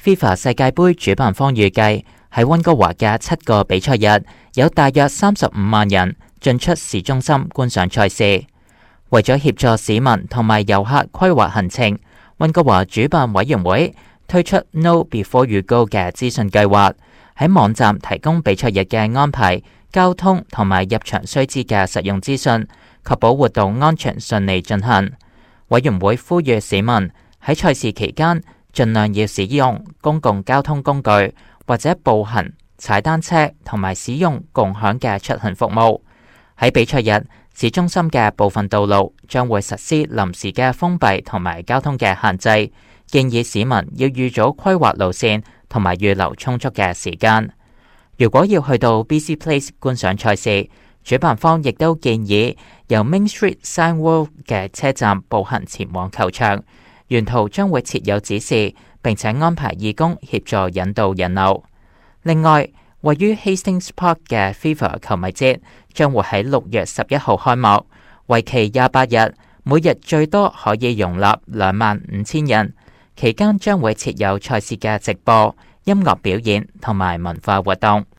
FIFA 世界盃主辦方預計喺溫哥華嘅7個比賽日，有大約35萬人進出市中心觀賞賽事。為咗協助市民同埋遊客規劃行程，溫哥華主辦委員會推出 Know Before You Go 嘅資訊計劃，喺網站提供比賽日嘅安排、交通同埋入場須知嘅實用資訊，確保活動安全順利進行。委員會呼籲市民喺賽事期間盡量要使用公共交通工具或者步行、踩單車同埋使用共享嘅出行服務。喺比賽日，市中心嘅部分道路將會實施臨時嘅封閉同埋交通嘅限制，建議市民要預早規劃路線同埋預留充足嘅時間。如果要去到 BC Place 觀賞賽事，主辦方亦都建議由 Main Street Signworld 嘅車站步行前往球場，沿途將會設有指示，並且安排義工協助引導人流。另外，位於 Hastings Park 嘅 FIFA 球迷節將會喺6月11號開幕，為期28日，每日最多可以容納25,000人。期間將會設有賽事嘅直播、音樂表演同埋文化活動。